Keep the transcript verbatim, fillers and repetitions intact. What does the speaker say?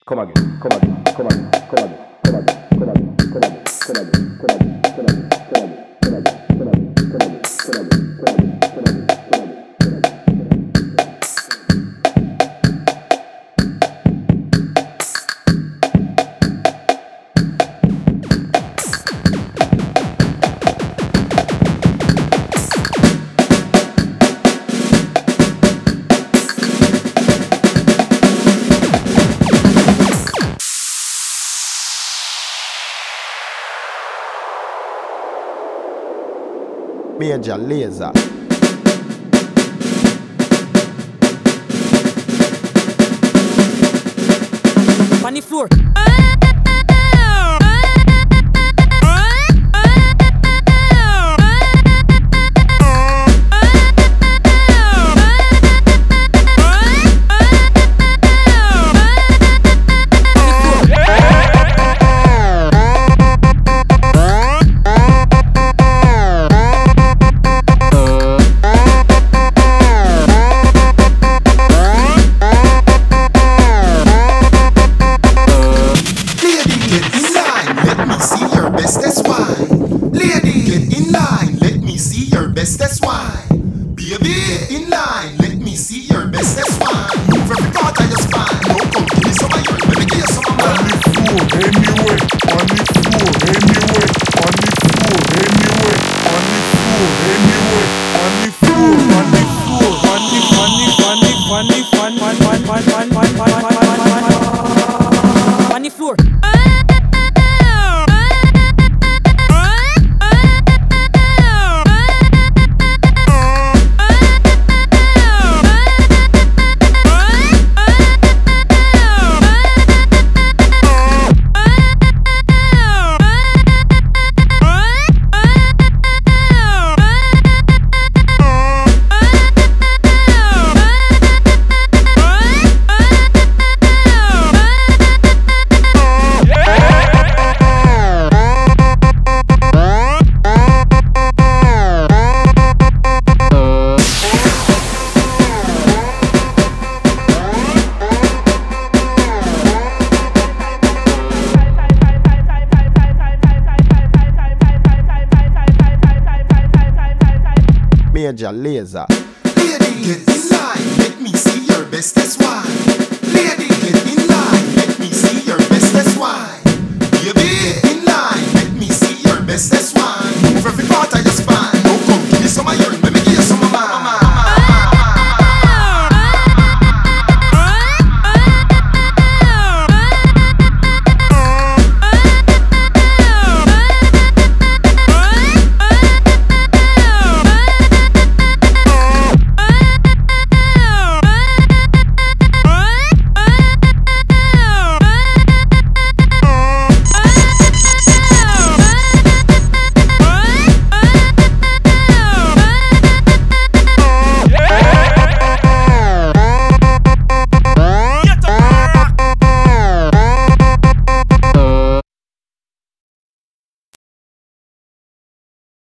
Come again, come again, come again, come again, come again, come again, come again, come again, come again, come again, come again, come again, come again, come again, come again, come again, come again, come again, come again. Major Lazer. On the floor. That's why, baby, get in line. Let me see your best. That's why. Move every part of your spine. No, come give me some of yours. Let me give you some of mine. On the floor, anyway. On the floor, anyway. On the floor, anyway. On the floor, anyway. On the floor, on the floor. On the, on the, on the, on the, on the, on the, on the, on the, on the floor. Major Lazer. Lady, get in line. Let me see your best. That's why.